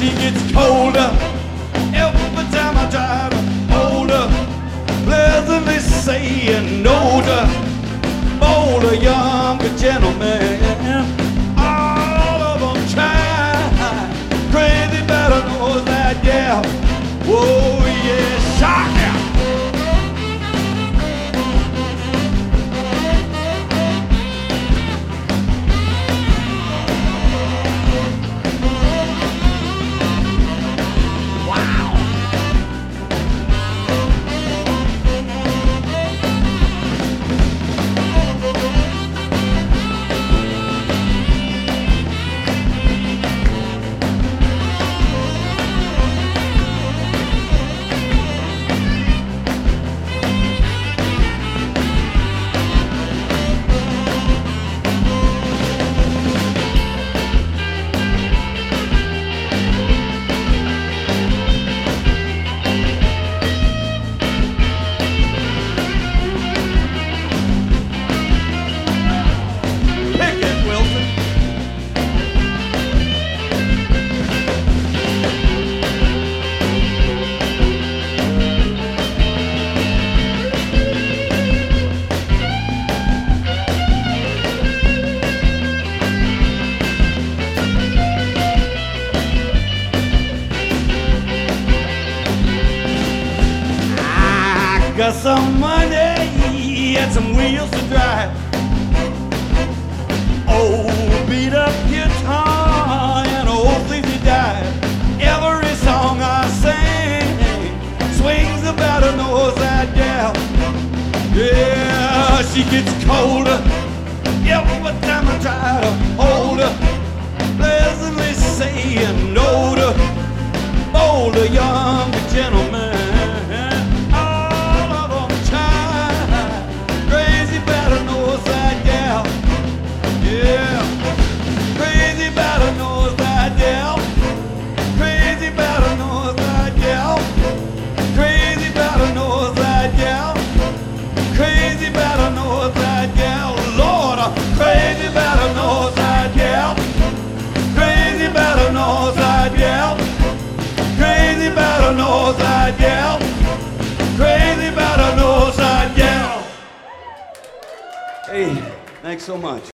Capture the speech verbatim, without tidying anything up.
she gets colder every time I drive her older, pleasantly saying older, bolder, younger gentlemen. All of them try, crazy better knows that gal. Oh yeah, shock out. Got some money and some wheels to drive. Old beat up guitar and old sleepy dive. Every song I sing swings about her nose, that gal. Yeah, she gets colder every time I try to hold her, pleasantly saying older, bolder, younger gentleman. Northside gal, crazy about a Northside gal. Hey, thanks so much.